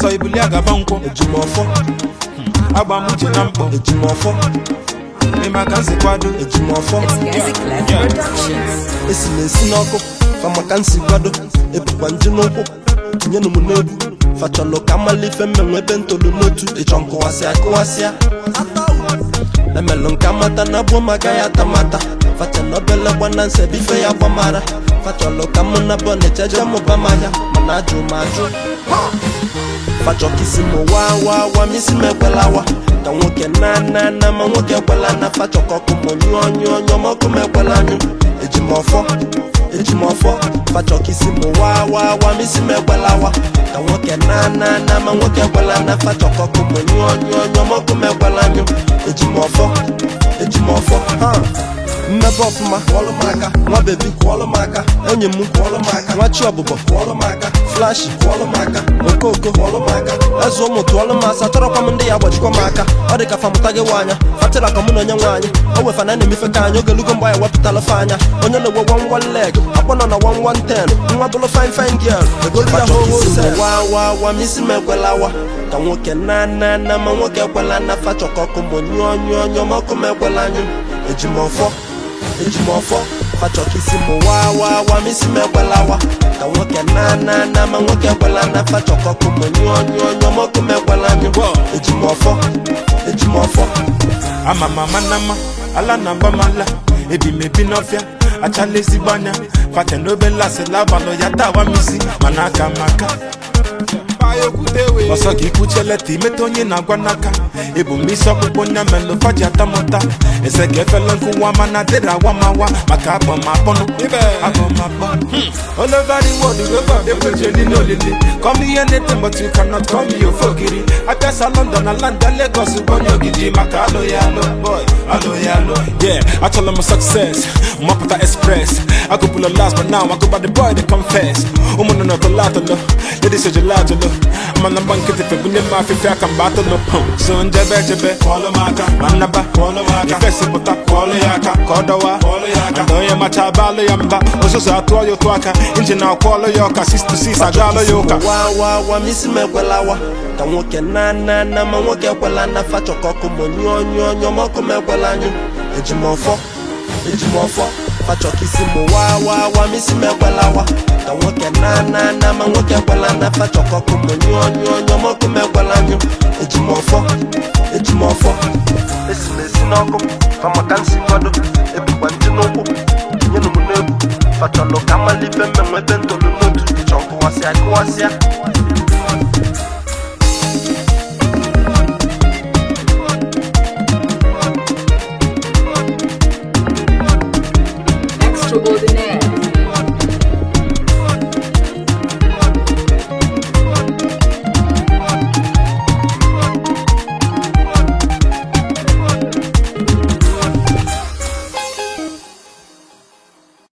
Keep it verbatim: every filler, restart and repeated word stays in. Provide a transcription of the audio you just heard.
ọsọ ibuli agaba nkwụ ejimọfọ agba m uche na mkpọ ejimọfọ ịma ka nsi kwado ejimọfọ esi na-esi n'ọkụ famaka nsi kwado ebukwa nji n'ụkwụ tinyenu m n'ebu fachọlụ ka mmalife mmenwe ebe ntolu n'otu ịchọ nkụwasịa kụwasịa emelụ nka mata na bụ maka ya tamata facha n'obele gbana nse bife ya gbamara fachọlụ ka mụ na bọ na-echeje mụba manya mana ajụ m ajụ fachọ kisi m waa waa waa misi m ekwelawa ka nwoke na na na ma nwoke ekwela na fachọ ka ọkụ m nyụọ nyụọ nyụọ ma ọkụ m ekwela anyụ ejimọfọ ejimọfọ fachọ kisi m waa waa waa misi m ekwelawa ka nwoke na na na ma nwoke ekwela na fachọ ka ọkụ m nyụọ nyụọ nyụọ ma ọkụ m ekwela anyụ ejimọfọ ejimọfọ ha mmebe ọfụma kwọlụ m aka nwa bebi kwọlụ m aka enyi m kwọlụ m aka nwa chi ọbụbọ kwọlụ m aka flashi kwọlụ m aka okoko kwọlụ m aka eze ụmụ tụọlụ m asa chọrọkwa m ndị ya agbajikwa m aka ọ dị ka famụta gị nwaanya fatịra ka mụ na onye nwaanyị o wefana na-emefe ka anyị ogelugo mgbe anyị wepụtala fe anya onye na-egwe one one leg akpọ nọ na one one ten nwa bụlụ fine fine girl egolu ya ho wa wa wa misi m ekwelawa ka nwoke na na na ma nwoke ekwela na fachọ ka ọkụ m nyụọ nyụọ nyụọ ma ọkụ m ekwela anyụ ejimọfọ ejimọfọ fachọ kisi m waa waa waa misi m ekwelawa ka nwoke na na na ma nwoke ekwela na fachọ ka ọkụ m nyụọ nyụọ nyụọ ma ọkụ m ekwela anyụ ejimọfọ ejimọfọ ama mama na ma ala na mba mala ebi m ebi n'ọfịa achala ezigbo anya fate n'obele asịla abalị ya tawa misi mana aka maka ọsọ gị kwucheleta imeta onye na-agwa n'aka ebu m isi ọkpụkpụ nya melụ faji atamụta eze ka efele nkụwa mana dịrị awamawa maka agbamapọnụ agbamapọ all over the world weba ekwejeli n'olili come here anything but you cannot call me ofogiri abịasa London na landa Lagos gbonye ogidi maka alụ ya alụ boy alụ ya alụ yeah achọla m success mapụta express agụpụla last but now agụba the boy they confess ụmụnụ na ọtọlatọlọ ladies ejelatọlọ mana mba nkịtị febunye m afịfị aka mgbe atụlụ so njebe echebe kwọlụ m aka ma nnaba kwọlụ m aka ifesipụta kwọlụ ya aka ka ọ dọwa kwọlụ ya aka na onye macha abalụ ya mba ụzụzụ atụọ ya otu aka injin akwọlụ ya ọka six to six agalụ ya ụka wa wa wa misi m ekwelawa ka nwoke na na na ma nwoke ekwela na fachọ ka ọkụ m nyụọ nyụọ nyụọ ma ọkụ m ekwela anyụ ejimọfọ ejimọfọ fachọ kisi m waa waa waa misi m ekwelawa ka nwoke na na na ma nwoke ekwela na fachọ ka ọkụ m nyụọ nyụọ nyụọ ma ọkụ m ekwela anyụ ejimọfọ ejimọfọ esi m esi n'ọkụ famaka nsi kwado ebukwa nji n'ụkwụ tinyenu m n'ebu fachọlụ ka mmalife mmenwe ebe ntolu n'otu ịchọ nkụwasịa kụwasịa